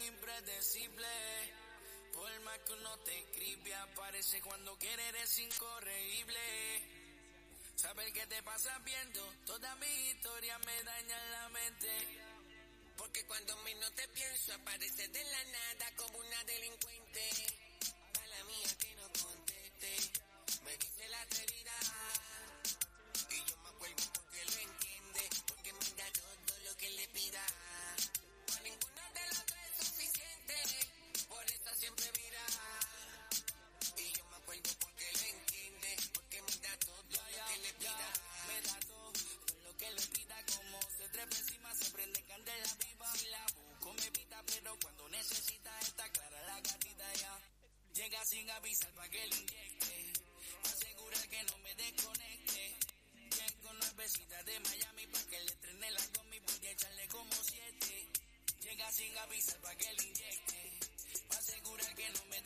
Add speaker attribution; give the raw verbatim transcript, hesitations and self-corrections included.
Speaker 1: tan impredecible. Por más que uno te escribe, aparece cuando quiere, eres incorregible. Saber que te pasas viendo, toda mi historia me daña la mente.
Speaker 2: Porque cuando menos te pienso, aparece de la nada como una delincuente. Mala mía que no conteste, me dice la atrevida. Y yo me acuerdo porque lo entiende, porque me da todo lo que le pida. A ninguno de los dos es suficiente, por eso siempre mira. Y yo me acuerdo porque lo entiende, porque me da todo lo que le pida.
Speaker 1: Me da todo, todo lo que le pida, como se trepa encima, se prende candela viva. Si la busco me evita, pero cuando necesita está clara la gatita ya. Llega sin avisar pa' que le inyecte, pa' asegurar que no me desconecte. Llego nuevecita de Miami pa' que le estrene la gomi, voy a echarle como siete. Llega sin avisar pa' que le inyecte, pa' asegurar que no me